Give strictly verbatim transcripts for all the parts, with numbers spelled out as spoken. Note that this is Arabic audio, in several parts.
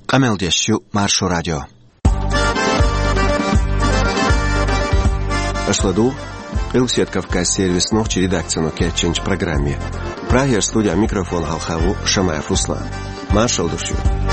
Qameldeshu Marsho Radio. Ашладу Илсет Кавказ сервис ночи редакцию кетченч программе. Прагер студия микрофон Халхаву Шамаев Руслан. Маршал душу.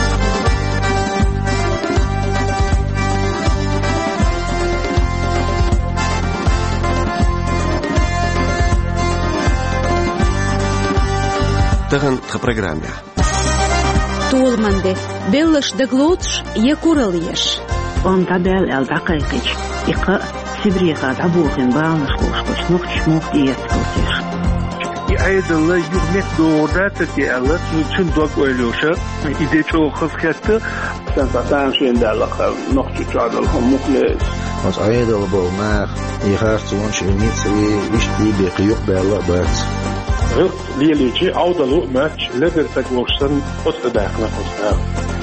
Таган в программе. Толманде беллаш даглотш якуралиеш. Он табел эл дакайкич. Ика сибрига дабухин баалнышкош нохч мохтиетскотеш. И айдалла юрмет доодата тиалла чин дог ойлоша идечо хасхетте сансатан шендала нохч чадал хомуклес. Als айдал бол maar je gaat zo ons niet zo is die bij gejucht bij Allah baat. Рык лиличи аудалу матч лебер таглошсан остадахна остав.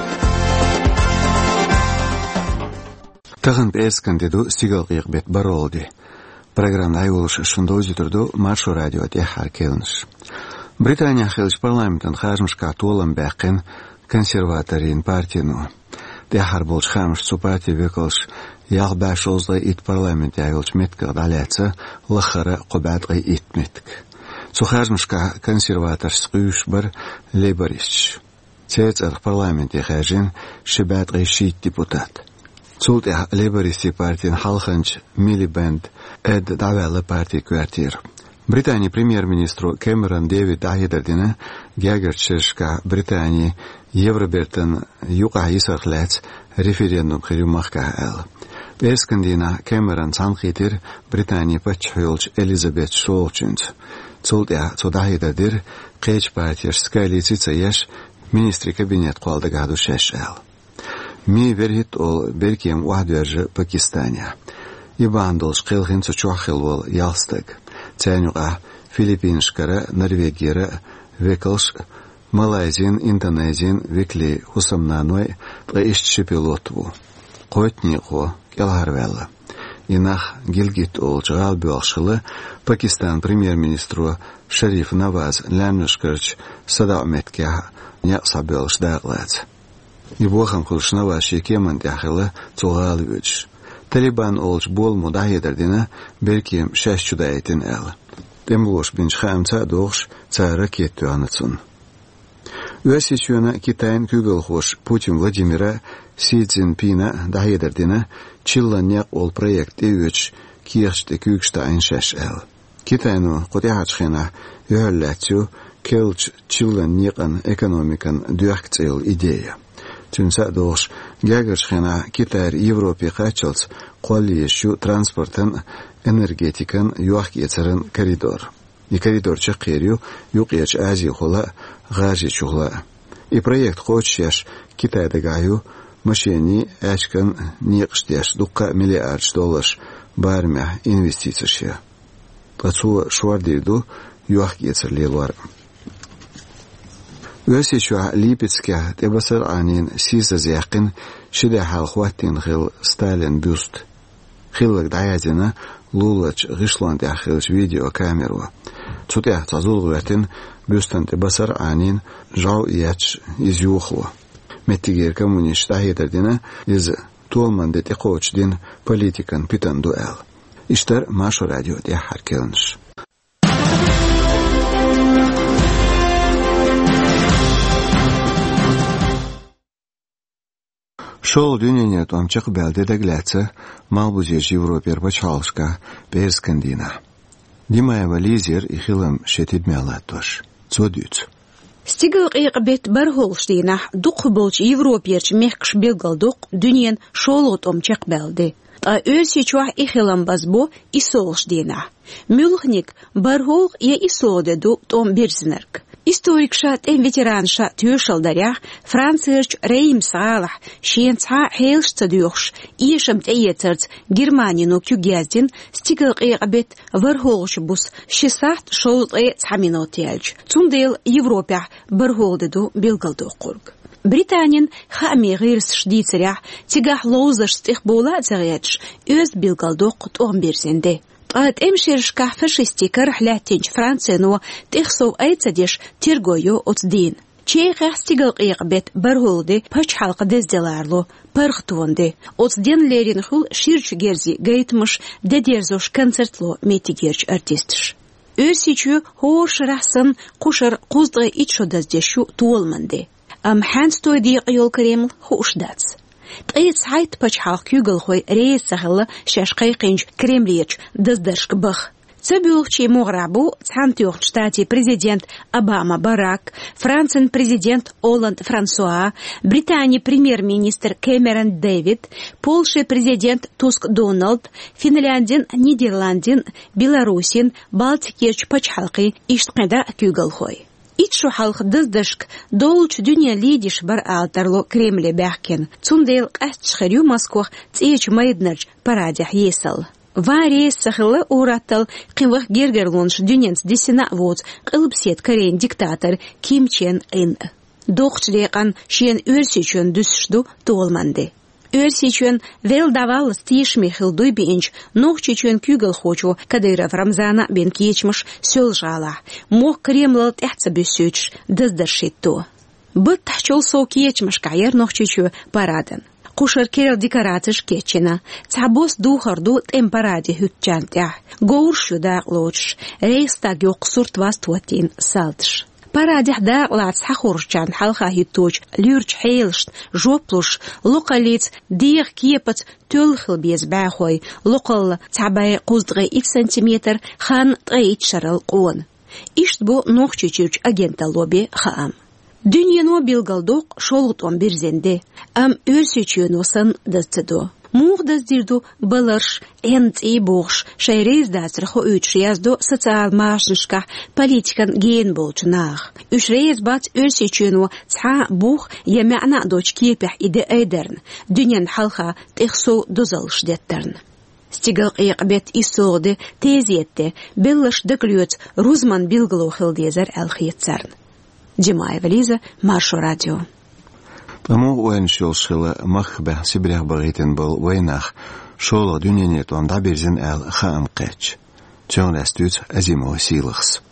Тагын эскандеду сигалгык бет баролди. Программа айволш шундози турду Маршо радио те харкелнш. Британия хелш парламентын хажмшка толам бакын консерваторин партияну. Те харболш хамш супати веколш яг башозда ит парламент айволш меткер даляца лахара кубатгы итметк. Сухажмшка консерватор скуш бар лейборист. Цецер парламенте хажин шибат решит депутат. Цулт лейбористи партиян халханч милибенд эд давала партия квартир. Британия премьер-министру Кэмерон Дэвид Айдердина гягерчешка Британии Евробертен юка исахлец референдум хирюмахка эл. Эскандина Кэмерон санхитир Британия пачхюлч Элизабет Шолчинц. Цултя цудайдадир кеч партияш скайлицица яш министри кабинет куалдагаду шешел. Ми верхит ол беркем уахдверже Пакистания. Ибандолш кылхинцу чуахилвол ялстык. Цянюга Филиппиншкара, Норвегияра, векалш Малайзин, Индонезин, векли хусамнаной траишчи пилотву. Котниго келхарвелла. Инах Гилгит ол жагал бюалшылы Пакистан премьер-министру Шариф Наваз ләмнышкырч садауметке няқса бюалш дағлац. Ибохан құлш Наваз шекеман дяхылы цуғалы өч. Талибан олж болму дайедердіні беркем шәш чудайтын әл. Темлош бінч хамца доғш цара кетті аныцын. Өсечуына Китайын күгіл хош Путин Владимира Си Цзиньпина дайедердіні Чилланьяк ол проект өч киеште күгшта айншаш әл. Китайну қотяхачхена өһәлләтсю келч Чилланьякан экономикан дүйәкцейл идея. Түнсә доғш гәгершхена Китайр Европе қачылц қолиешу транспортын энергетикан юақ ецерін коридор. И коридор чақерю юқ еч Азия хола ғажи чуғла. И проект қочшеш Китайда гаю машини әчкан неқштеш дұққа миллиард доллар бармя инвестицияшы. Пацуы шуардейду юақ ецерлелуар. Өсечуа Липецке тебасыр анин сизаз яқин шиде халхуаттин хил Сталин бюст. Хиллак даядина лулач ғишланд яқилч видеокамеру. Цутях цазулғуятин бюстан тебасыр анин жау яч изюхлу. Меттигер коммуниш даядардина из толман дети қоучдин политикан питан дуэл. Иштар Маршо радио де харкелнш. Шол дүйнене томчық бәлде дәгләтсі малбузеш Европер бачалшка бәйірскандина. Димаева лизер и хилам шетидмялаттош. Цодюц. Стигыл қиқбет бар холштейна дуқ болч Европерч мехкш белгалдуқ дүниен шолот омчық бәлде. Та өсі чуах и хилам базбо и солшдейна. Мюлхник бар холқ я и солдеду том берзнерк. Историк шат en veteran шат тюшалдарях Францерч Рейм Салах шенца хейлшца дюхш ишем теетерц Германину кюгяздин стигыл қиқбет вархолш бус шесахт шолт э цаминотиэлч. Цундел Европя бархолдеду белгалду қург. Британин хами ғирс шдицерях тигах лоузаш стихбола царядш өз белгалду қутуғын берзенде. Ат эмшершка фашистика рахлятинч Францину тихсов айцадеш тиргою отдин. Чей хастигал иqbet баргулды пач халка дезделарло пархтонды. Оцден лерин хул ширч герзи гейтмыш дедерзош концертло метигерч артистш. Өрсичу хош рахсан кушар куздга ичодаздешу туолманды. Ам ханстой диq yol Кремл хушдац. Тайт сайт пач халк югал хой рейс сахла шашкай кинч Кремлич даздаршк бах. Цабюхчи Муграбу, Цантюх штате президент Обама Барак, Францин президент Оланд Франсуа, Британия премьер-министр Кэмерон Дэвид, Польша президент Туск Дональд, Финляндин Нидерландин, Белорусин, Балтикирч Пачхалки, Иштқеда Кюгалхой. Итшу халк дыздышк, долч дүния лидиш бар алтарло Кремле бяхкен, цундейл қастшхарю Москвах цеч майднарч парадях есал. Варейс сахылы уратал қивах гергерлонш дүненс десена воц қылыпсет корейн диктатор Ким Чен Ын. Доқчлеқан шен өрсечен дүсшду толманды. Өрсечен вел давал стишми хылдуй бенч, нохчечен кюгл хочу, Кадыров Рамзана бен кечмыш сёл жала. Мох Кремлал тяхца бюсюч, дыздаршит то. Быт тахчол соу кечмыш кайер нохчечу параден. Кушар керел декорациш кетчена, цабос духарду темпаради хютчантя, гоуршу да лоч, рейстаг йоқсурт вастуатин салтш. Парадих да лац хахурчан халха хиточ, люрч хейлшт, жоплуш, локалиц, диях кепац, тюлхил без бахой, локал цабай куздгай ик сантиметр, хан траит шарал куон. Ишт бу нохчичуч агента лоби хаам. Дүниено билгалдоқ шолғытон берзенде, ам өрсечен осан дастыдо. Мух даздирду баларш, энц и боғш, шайрейз дасырхо үч язду социал машнышқа политикан ген болчынақ. Үш рейз бат өрсечено ца бух ямяна доч кепях иде эйдерн, дүнен халха тихсу дозалш деттерн. Стигал иqbet исоғды тезетті, беллаш дыклюц рузман билгалу хылдезар әлхиетцарн. Димаева Лиза, Маршо радио. Тому уэн шол шила махбе сибрях багитен был уэнах шола дүниенет ванда берзен әл хаам қэч. Чон ләстүц әзимо силықс.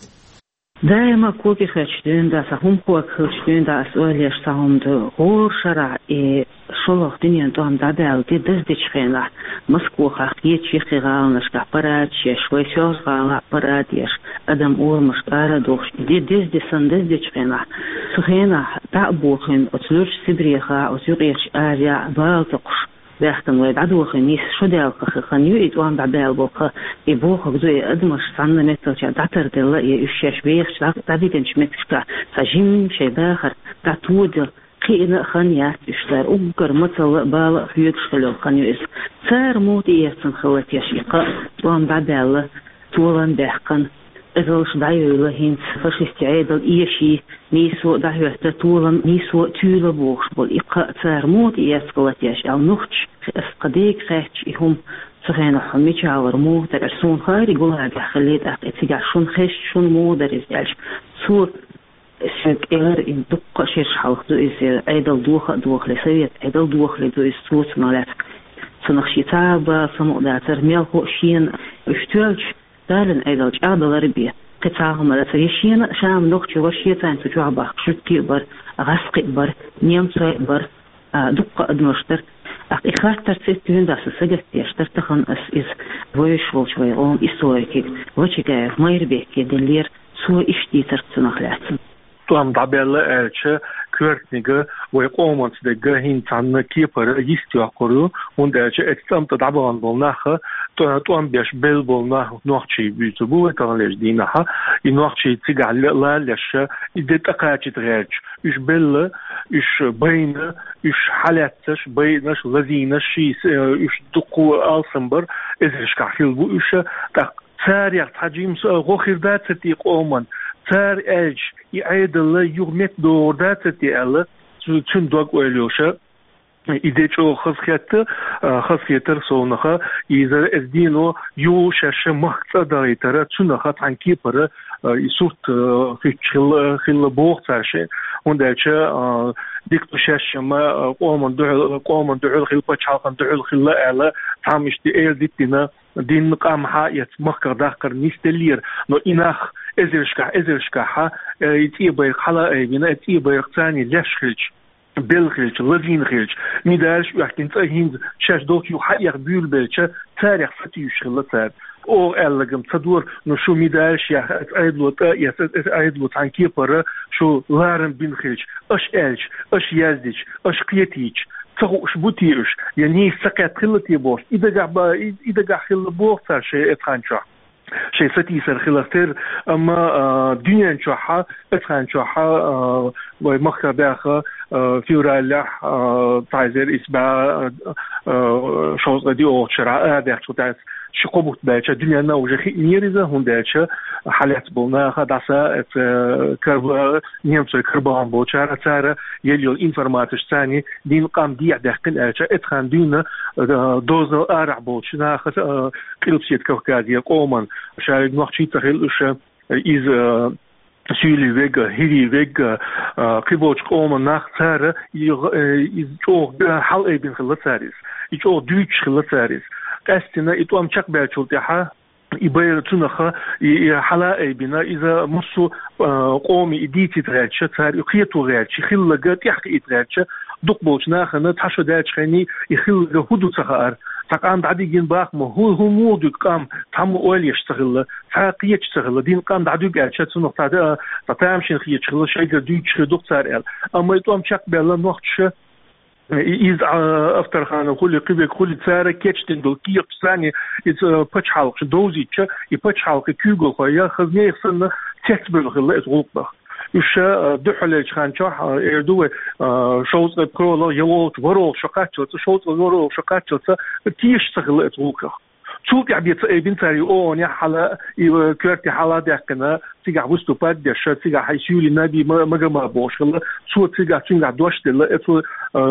Дайма коки хэчден да сахум куак хэчден да асуэлеш сахумды ғор шара и шолох дүниен туамда бәлді дыздичхена Москваха ечихигалнышка парад шеш, вайсёзгала парад еш, адам урмыш арадох, ди диздисан диздичхена. Сухена та бухин, отслюрч сибреха, отюреш ария, балтокш. Бехтен лед адухин, нис шуделках, ханю и туам да бэлбоха, и бухак дуи адмаш санна металча, датардела и ушеш бейхч, давиденч метшка, сажим шейбехар, татудил, قينا خانيات إشتار أوكر مثل بالا خيوك شلو خانيو إس صار موت إيرتن خوات يشيقا طوام بعدالة طولان بحقن إذلش دعيو لهين فشيستي عيدل إيشي نيسو دعيو طولان نيسو تيولا بوخش بول إقا صار موت إيرت خوات يش أو نوخش أسقديك خيش إهم سخينا حميش عور موت أرسون خاري قولها بيخليت أقيتي شون خيش شون مودر إزيالش سور شك إير إن دقة شيش حلق دو إز عيدل دوخ دوخ لسويت عيدل دوخ لدو إز صوت مالات سنخشي تابا سمقداتر ميلخو شين اشتوالش دالن عيدلش عادل ربية قطعهم على سيشين شام نوخشي وشيتان تجعبا شتي بر غسقي بر نيمسوي بر دقة أدنوشتر إخاتر تستيون داس سجت يشتر تخن أس إز ويش وشوي أم إسويكي وشيكا مايربيكي دلير سو إشتي ترتنخلاتن Туам дабелла элче квертнига ويقومت دغه هين تان كيبر يستيقرو und elche etsamt dabon bolnaha то туам беш бел болна нохчи битубу калеш динаха и нохчи тигалла леш идет акачит реч үш бел үш бейна үш халатш бейнаш лазина ши үш дуку алсамбар эзеш кахил бу үш так царях таджим гохирдат тиқоман Цар эльч и айдала югмет доордатати ала чун дог ойлоша идечо хасхетта хасхетер сонаха изер эздино ю шеше махцада итара чунаха танки пара исурт фичил хил бохташе und elche dikto sheshma qomon duhul qomon duhul khil pachhalqan duhul khilla ala tamish di el dittina دين مقام حائط مخر داخر نيستلير نو إناخ إزرشكا إزرشكا ها يتيبا خلا بنا يتيبا ثاني لشخلج بلخلج لذين خلج ميدالش يحكي تهين شاش دوت يحيق بيول بلش تاريخ فتيش خلصات او ألقم تدور نو شو ميدالش يا أيدلو يا أيدلو عن كيبر شو لارن بين خلج أش ألش أش يزدج أش قيتيج تروش بوتيش يعني سكت خلتي بوش إذا جاب إذا جاب خل بوش صار شيء اتخانشة شيء ستي صار خلاصير أما دنيا نشوحها اتخانشوحها ومخر داخل فيورالله تعزير إسبا شوز غدي أو شراء ده شو تعز شقبوت بيتش الدنيا نوجه ميرزة هم بيتش حالات بولنا خداسة كرب نيمس كربان بوشارة تارة يليو الإنفورماتش ثاني دين قام ديع دهقن أتش اتخان دين دوزن أرع بوش ناخذ قلبسيت كوكادية قوما شايد نوحشي تخيل إيش إز سيلي فيجا هيري فيجا قبوش قوما ناخ تارة يجو حل أي بين خلص ساريس يجو دوتش خلص ساريس أستنا إتوام شق بيرتولتها يبير تنخا حلاء بنا إذا مصو قومي إديتي تغيرش تار يخيطو غيرش يخل لقات يحقي تغيرش دقبوش ناخنا تحشو دايش خيني يخل هدو تخار تقام دعدي جين باق ما هو هو مودو قام تام أول يشتغل تاقي يشتغل دين قام دعدو قالش تنخ تعد تتامشين خي يشتغل شيء ديوش خدوق تار أما إتوام شق بيلا نوختش إذ أفتر خانة كل قبل كل سارة كيتشتن دو كيف ثاني إذا بتش حلقة دوزي تش يبتش حلقة كيوغل خيا خزني يخسن تكبر خلا إتغلق إيش دحلة خان شح إردوه شوز كرولا يوت ورول شقاتشة شوز ورول شقاتشة تيش تخلا إتغلق شو قاعد يتقابل تاري أو نيا حلا كرتي حلا دقنا تيجا وستو بعد دش تيجا حيسيول النبي ما ما جمع بوش خلا شو تيجا تيجا دوش دل إتو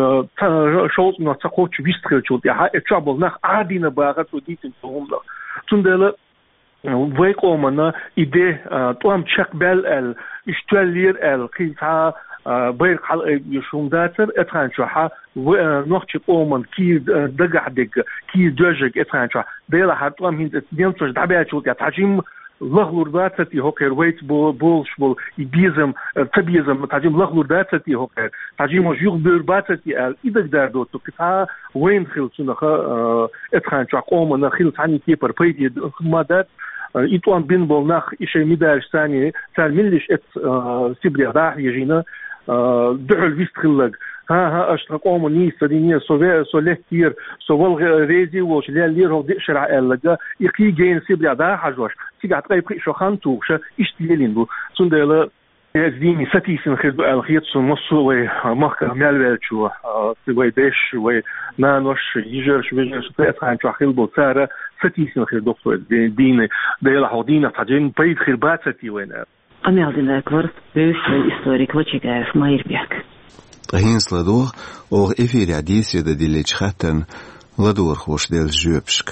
شوز ما تقول بيست خل شو تيها إتشابل نخ عادينا باغت وديتن فهم لا تندلا ويك أمنا إيده توام شك بال ال إشتغلير ال قيتها بيرك حلقة يشوم داتر اتخان شوحا ونوخش قومن كي دقع دق كي دوجك اتخان شوحا ديلا حتوام هند نيمتوش دعبيات شوكا تعجيم لغلور داتتي هوكر ويت بول بولش بول يبيزم تبيزم تعجيم لغلور داتتي هوكر تعجيم وجيغ بير باتتي ال إذا قدر دوتو كتا وين خلصو نخا اتخان شوحا قومن خلص عني كيبر بيدي ما دات إتوان بين بولناخ إشي ميداش ثاني ثاني ملش إت سيبريا داح يجينا دعل فيست خلق ها ها أشترك أمو نيس دينية سوى سوى كتير سوى ريزي وش ليه ليه هو دي شرع ألقى يقي جين سيبريا داح حجوش تيجي تقريب شو خانتو ش إشتيلين بو سندلا زيني ستيسن خدو الخيط سمصو ومخك مالوال شو سوى دش ونانوش يجرش ويجرش تأثر شو خيل بوتارة ستيسن خدو دين ديلا حودينا تجين بيد خربات ستي وين أميالدين أكبر بيش الإستوريك وشيكاف ما يربيك هين سلادوغ أو إفير عديس يدا ديليج خاتن لدور خوش ديل جوبشك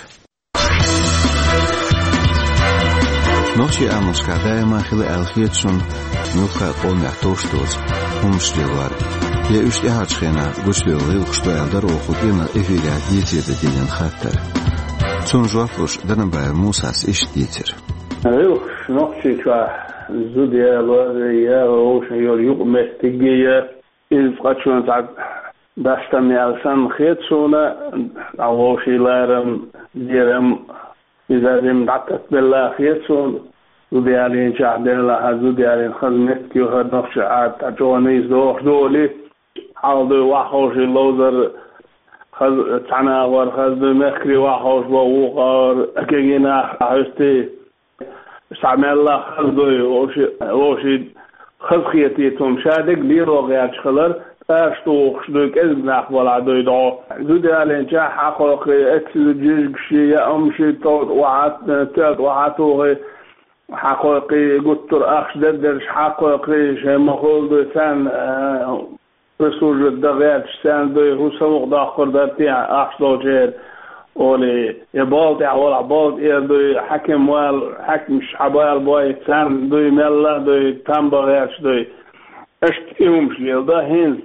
نوشي آموش كعدايا ما خلي الخيطشن نوخا قوم يحتوش دوز همش ديوار يا إشتي هاتشخينا قوش ديل غيل قشتو يالدر وخوتينا إفير عديس يدا ديلين خاتر تون جوافلوش دنباير موساس إش ديتر أيوه نوشي كوا زوديا لوريا وش يور يقمت تجيا إذ قتشون تعب داشتني ألسان خيط سونا أوشي لارم ديرم إذا دم دعت بالله خيط سون زوديا لين شاهد الله زوديا لين خدمت كيو هاد نفش عاد تجونيز دوخ دولي حاضر وحوش اللوزر خذ تنا ور خذ مخري وحوش بوقار أكينا حستي استعمل الله خذوي وش وش خذ خيتيتهم شادق ليرو غير شخلر أشتو خشدوك إذ نحول عدوي دعو زودي على إنشاء حقوقي أكسل جيش أمشي توت وعات تات وعاتوغي حقوقي قطر أخش دردرش حقوقي شيء مخول دو سان رسول الدغيات سان دوي هو سوق داخل دارتي أخش دو جير ولي يبالد يعول عبالد يدوي حكم وال حكم شعبال باي سان دوي ملا دوي تنبغيش دوي اشت يومش ليل ده هنز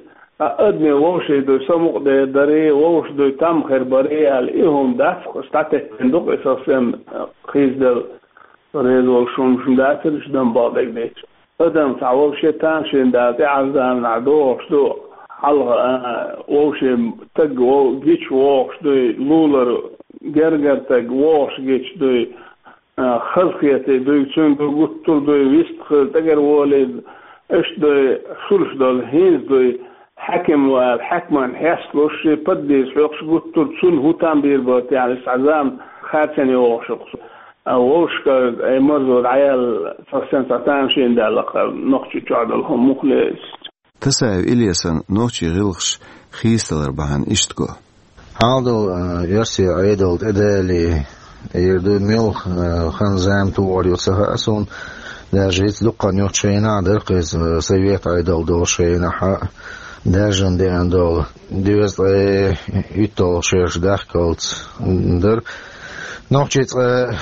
أدنى ووشي دو سمق دي داري ووش دو تام خير بري الإيهم دافق استعتك تندق إساسيم خيز دل ريز والشوم شم داتر شدن باضيك ديش أدن تعوال شيطان شين داتي عزان عدو شدو حلقة ووشي تق وو جيش ووش دو لولر جرجر تق ووش جيش دو خلقيتي دو تون دو قطر دو ويست تقر والد اش دو شلش دو هيز دو حكم والحكم حيصلوش بدي سوقش قلت تسون هو تنبير بوت يعني استعزام خاتني وشق وش كاي مرزو العيال فسنت تانشين دالق نقطة تعدلهم مخلص تسعى إليسن نوتشي غلخش خيستلر بهان إشتكو هذا يرسي عيدل إدالي يردو ميل خنزام توار يوسها أسون لاجيت لقا نوتشينا درقز سويت عيدل دوشينا حق Dažan dien dol divas lai ito šērš dahkalts dar nochčits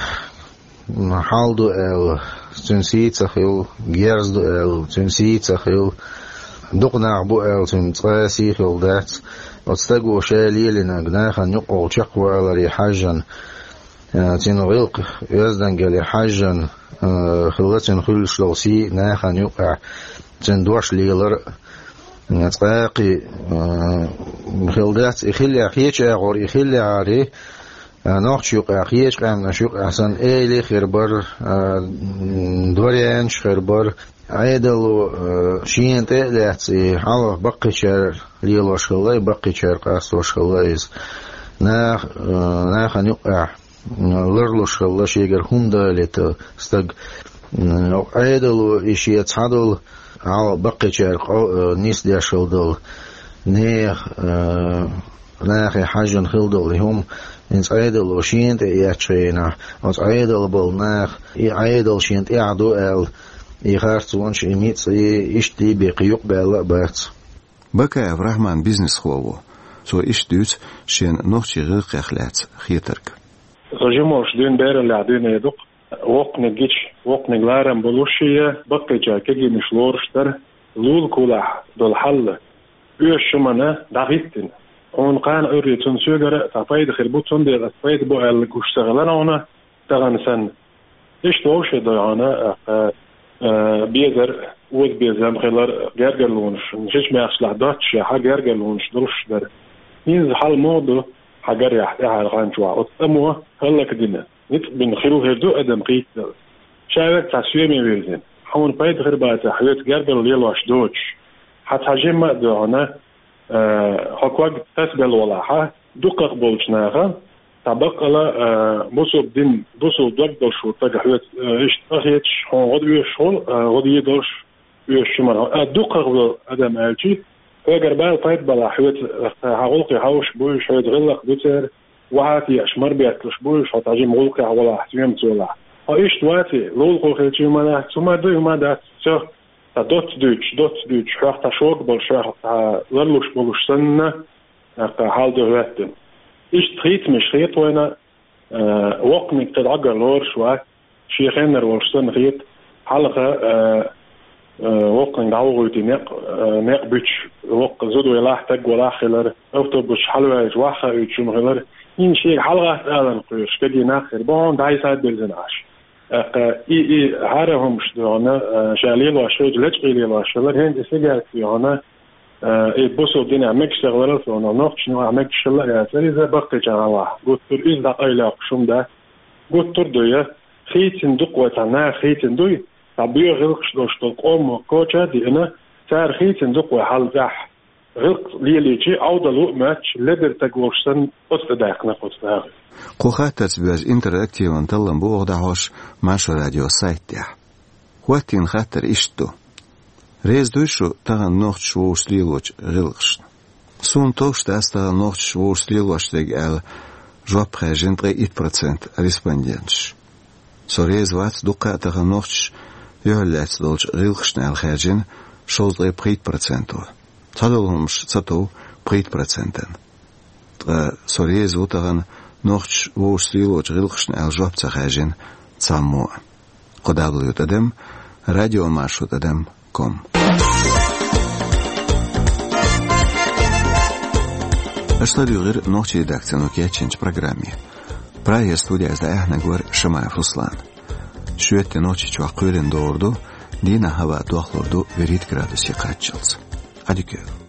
haldu el cinsīcach il gerzdu el cinsīcach il duqnaq bu el cinsīcach il dats отстегу шээлилина гнахан юқол чақвалари хажан тинғилқ яздангали хажан хилгатин хилшлоси нахан юқа тиндуаш лилар نتقاقي خلدات إخلي أخيش أغور إخلي عاري نوخش يقع أخيش قام نشوق أحسن إيلي خربر دوريانش خربر عيدلو شين تقلعتي حاله بقي شار ليلوش خلاي بقي شار قاستوش خلايز ناخ ناخن يقع لرلوش خلاش يقر هم دالت استق عيدلو إشي يتحدل على بقي شرق نيس داشل دول نيخ ناخي حاجن خلدل هم إنس عيدل وشينت إياتشينا أنس عيدل بالناخ عيدل شينت إعدو أل إخارت وانش إميت إشتي بقيوق بألا بات بكا إبراهمان بيزنس خواو سو إشتوت شين نوخشي غيق أخلات خيترك رجموش دين بير اللي عدين يدق وقت نجيش وقت نجلارم بلوشية بقي جاكي مشلورشتر لول كولاح دول حل يوش شمنا دغيتن اون قان اوري تنسوغر تفايد خربوتون دي تفايد بو ال كوشتغلنا هنا تغنسن ايش توش دانا بيزر ود بيزم خلر جرجلونش مش ما اصلح داتش حاجه جرجلونش دولش در مين حل مودو حجر يحتاج على غانجوا قدامه هلا كدنا نت بين خيرو هردو ادم قيت شايف تسويمي بيزن حون بايد غير بعد حيات جرجل ليلواش دوتش حتى جمع دعنا حقوق تسبل ولا ح دقق بولشناها طبق على بوسو دين بوسو دق شو تجهيت ايش تجهيت هون غدي شغل غدي يدوش يشمر دقق ادم الجي فاجر بقى بايد بلا حيات هقولك هاوش بوش حيات غلق بتر وعاتي اشمر بيتلش بوش حتى مغلق ولا احتيام ولا ايش تواتي لول خلتي ما ثم دو ما دات سو دوت دوتش دوت دوتش حتى شوق بالشرح للوش بلوش سنه حال ده وقت ايش تخيت مش خيت وانا وقت من تلعجر لور شو شي خنر ورشتن خيت حلقه وقت نعوغوتي نق نق بيتش وقت زودو يلاح تق ولا خلر اوتوبوس حلوه جواخه يتشم خلر این شيء حلقة آلن قيش كدي ناخر بون دعي ساعد بلزناش اي اي هارهم شدونا شاليل واشوج لجقيلي واشلر هند سيجارت فيهنا اي بوسو دين عمك شغلر فيهنا نوخش نوع عمك شغلر يا سريزة بقي جراوه قلت تر إز دقايلا قشم ده قلت تر دوية خيتن دقوة خيتن دوي طبيعي غلقش دوشتل قوم وكوشا دي انا سار خيتن دقوة حال زح غلق ليليجي عودة لؤماتش لدر تقوشتن أستداقنا قصدها قوخات تسبيز انتراكتيو انتلن بوغ دعوش ماشو راديو سايت ديح واتين خاطر اشتو ريز دوشو تغن نوخت شووش ليلوش غلقش سون توش تاستا نوخت شووش ليلوش ديگ ال جواب خاجن تغي ايت برسنت ريسباندينش سو ريز وات دوكا تغن نوخت يهلات دولش غلقشن ال خاجن شوز دغي بغيت برسنتو تادلهمش تاتو بغيت برسنتن سو ريز وتغن نوخش ووشتيلوش غلقشن ال جواب تخاجن تسامو قدابليو تدم راديو ماشو تدم كوم Ashlar yığır nokçı redaksiyonu geçinç programı. Praya studiyazda əhnəqvar Şımayev Ruslan. Şüvette nokçı çuaq qöylen doğurdu, dina hava doğlurdu ve rit gradus yıqatçılız. Hadi gör.